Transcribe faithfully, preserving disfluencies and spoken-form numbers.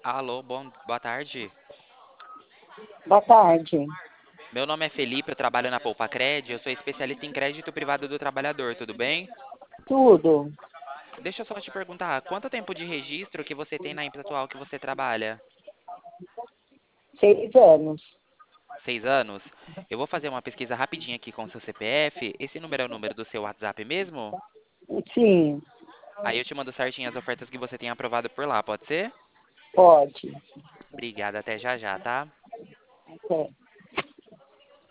Alô, bom, boa tarde. Boa tarde. Meu nome é Felipe, eu trabalho na Poupa Cred, eu sou especialista em crédito privado do trabalhador, tudo bem? Tudo. Deixa eu só te perguntar, quanto tempo de registro que você tem na empresa atual que você trabalha? Seis anos. Seis anos? Eu vou fazer uma pesquisa rapidinha aqui com o seu C P F. Esse número é o número do seu WhatsApp mesmo? Sim, Aí eu te mando certinho as ofertas que você tem aprovado por lá, pode ser? pode. Obrigada, até já já, tá? É.